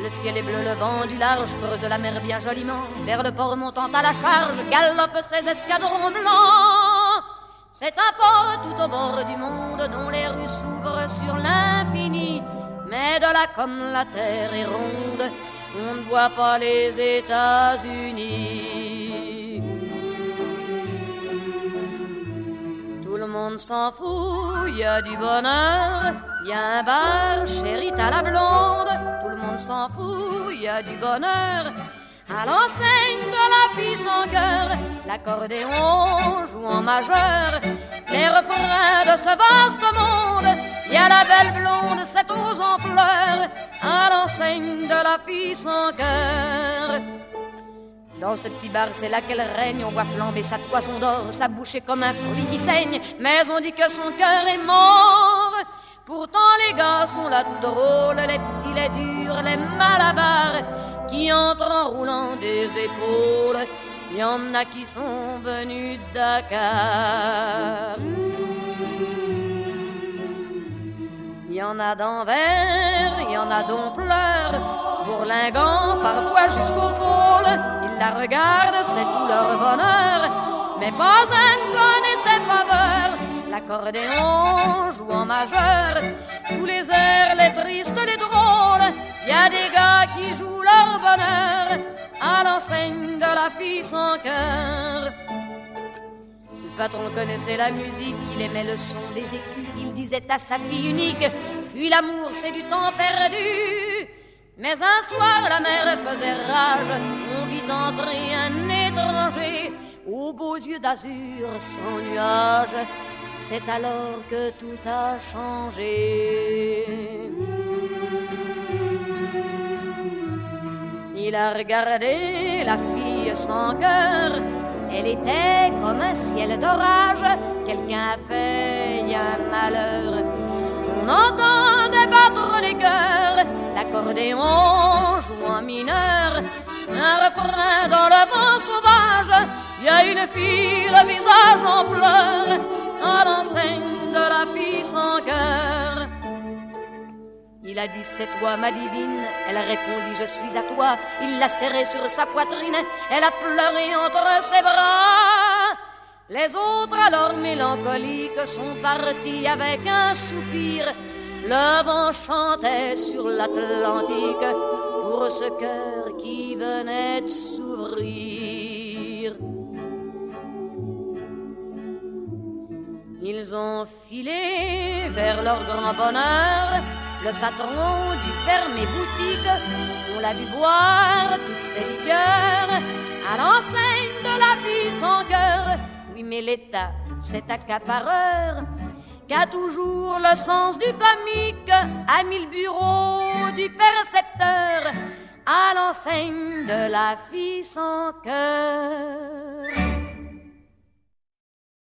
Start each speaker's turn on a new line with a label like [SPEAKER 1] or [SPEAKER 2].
[SPEAKER 1] Le ciel est bleu, le vent du large creuse la mer bien joliment. Vers le port montant à la charge galopent ses escadrons blancs. C'est un port tout au bord du monde dont les rues s'ouvrent sur l'infini. Mais de là comme la terre est ronde, on ne voit pas les États-Unis. Tout le monde s'en fout, il y a du bonheur. Il y a un bar chez Rita la blonde. Tout le monde s'en fout, il y a du bonheur. À l'enseigne de la fille sans cœur, l'accordéon joue en majeur. Les refrains de ce vaste monde, il y a la belle blonde, cette rose en fleurs. À l'enseigne de la fille sans cœur. Dans ce petit bar, c'est là qu'elle règne. On voit flamber sa toison d'or, sa bouche est comme un fruit qui saigne. Mais on dit que son cœur est mort. Pourtant les gars sont là tout drôles, les petits, les durs, les malabars, qui entrent en roulant des épaules. Il y en a qui sont venus de Dakar. Il y en a d'Anvers, il y en a d'Honfleur, bourlingants parfois jusqu'au pôle. Ils la regardent, c'est tout leur bonheur, mais pas un ne connaît ses faveurs. L'accordéon joue en majeur, tous les airs, les tristes, les drôles. Il y a des gars qui jouent leur bonheur à l'enseigne de la fille sans cœur. Le patron connaissait la musique, il aimait le son des écus. Il disait à sa fille unique, fuis l'amour, c'est du temps perdu. Mais un soir la mer faisait rage, on vit entrer un étranger aux beaux yeux d'azur sans nuages. C'est alors que tout a changé. Il a regardé la fille sans cœur. Elle était comme un ciel d'orage. Quelqu'un a fait un malheur. On entendait battre les cœurs. L'accordéon joue en mineur. Un refrain dans le vent sauvage. Il y a une fille, le visage en pleurs, à l'enseigne de la fille sans cœur. Il a dit c'est toi ma divine. Elle a répondu je suis à toi. Il l'a serrée sur sa poitrine. Elle a pleuré entre ses bras. Les autres alors mélancoliques sont partis avec un soupir. Le vent chantait sur l'Atlantique pour ce cœur qui venait de s'ouvrir. Ils ont filé vers leur grand bonheur. Le patron dut fermer boutique. On l'a vu boire toutes ses liqueurs à l'enseigne de la fille sans cœur. Oui, mais l'État, cet accapareur qu'a toujours le sens du comique, a mis le bureau du percepteur à l'enseigne de la fille sans cœur.